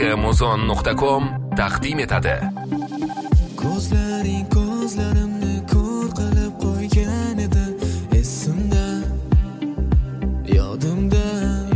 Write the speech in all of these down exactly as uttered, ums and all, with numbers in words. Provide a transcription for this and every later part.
muzon nuqta com taqdim etadi. Ko'zlaring ko'zlarimni ko'r qilib qo'ygan edi, esimda, yodimda,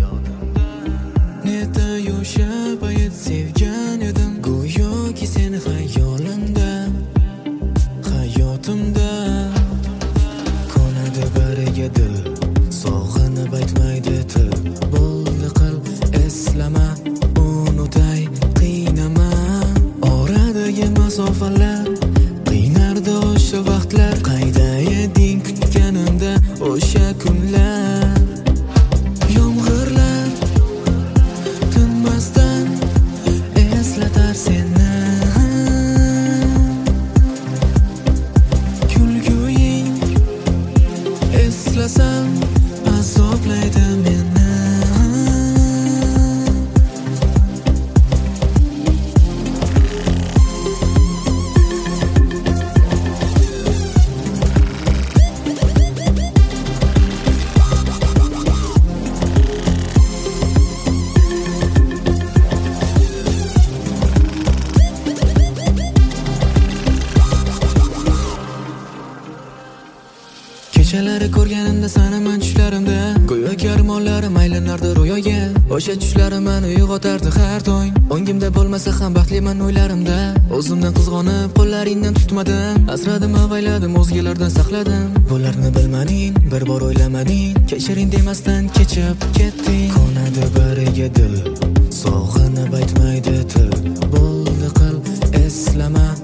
neta yo'sha bayt sevgan edim, go'yoki seni xayolimda, hayotimda konadi bariga dil, sog'inib aytmaydi til, bo'ldi qil eslama, unutay qiynama, oradagi masofalar qiynardi o'sha vaqtlar, qayda eding kutganimda o'sha kunlar, yomg'irlar tinmasdan eslatar seni, kulguying eslasam azoblaydi meni. Kechalari ko'rganimda sanaman tushlarimda, go'yoki armonlarim aylanardi ro'yoga, o'sha tushlarim meni uyg'otardi har tong, ongimda bo'lmasa ham baxtliman o'ylarimda, o'zimdan qizg'onib qo'llaringdan tutmadim, asradim avayladim, o'zgalardan saqladim, bularni bilmading, bir bor o'ylamading, kechiring demasdan kechib ketding, konadi bariga dil, sog'inib aytmaydi til, bo'ldi qil eslama,